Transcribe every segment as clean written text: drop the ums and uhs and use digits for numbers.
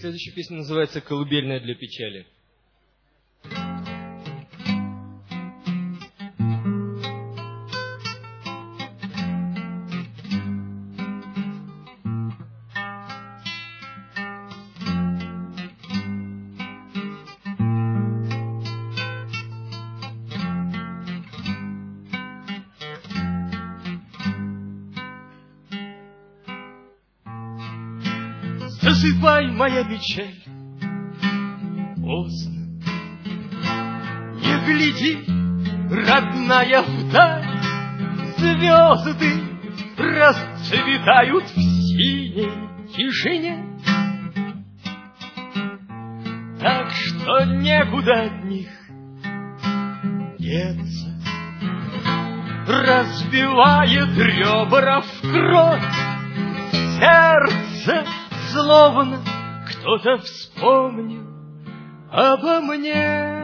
Следующая песня называется «Колыбельная для печали». Засыпай, моя печаль, поздно. Не гляди, родная, вдаль, звезды расцветают в синей тишине, так что некуда от них деться. Разбивает ребра в кровь сердце, словно кто-то вспомнил обо мне.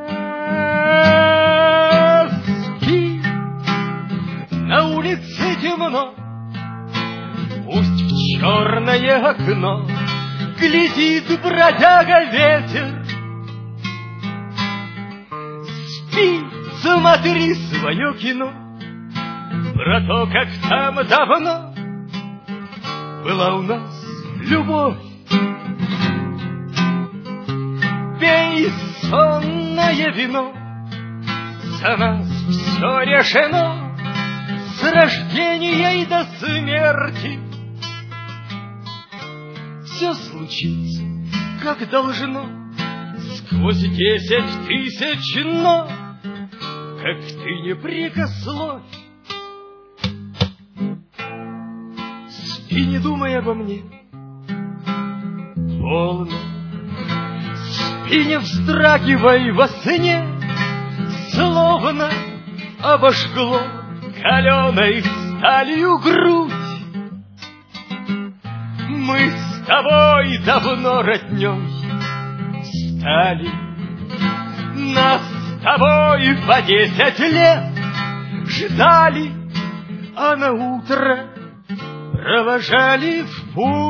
Спи, на улице темно, пусть в черное окно глядит бродяга ветер. Спи, смотри свое кино про то, как там давно была у нас любовь. Пей сонное вино, за нас все решено, с рождения и до смерти. Все случится, как должно, сквозь 10 тысяч «но», как ты не прикословь. Спи, не думай обо мне, полно. Спи, не вздрагивай во сне, словно обожгло каленой сталью грудь. Мы с тобой давно роднёй стали, нас с тобой по 10 лет ждали, а на утро провожали в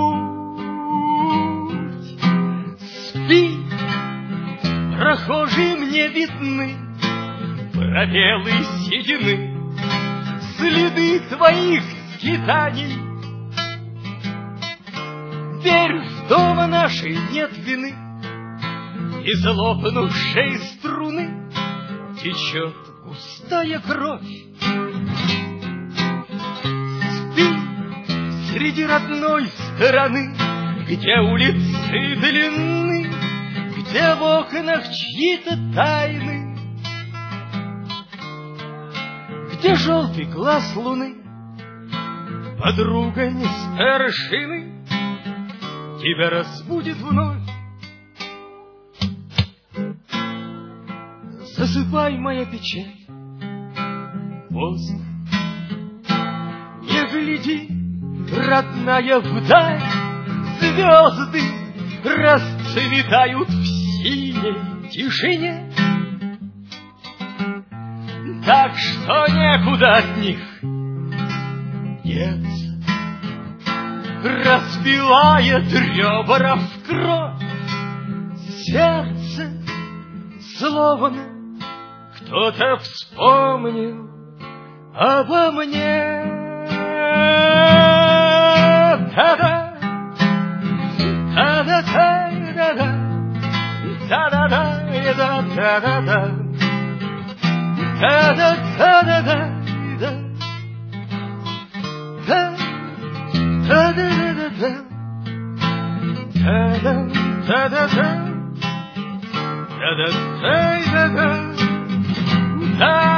путь. Спи, прохожие мне видны пробелы седины, следы твоих скитаний. Верь, в дома нашей нет вины, из лопнувшей струны течет густая кровь. Спи, среди родной стороны, где улицы длинны, где в окнах чьи-то тайны, где желтый глаз луны, подруга не старшины, тебя разбудит вновь. Засыпай, моя печаль, поздно. Не гляди, родная, вдаль, звезды расцветают в синей тишине, так что некуда от них деться. Разбивает ребра в кровь сердце, словно кто-то вспомнил обо мне. Та-да, та-да, та-да-да, та-да-да, та-да-да, та-да, та-да-да, та-да-да-да-да, та-да-да-да-да, та-да-да-да-да.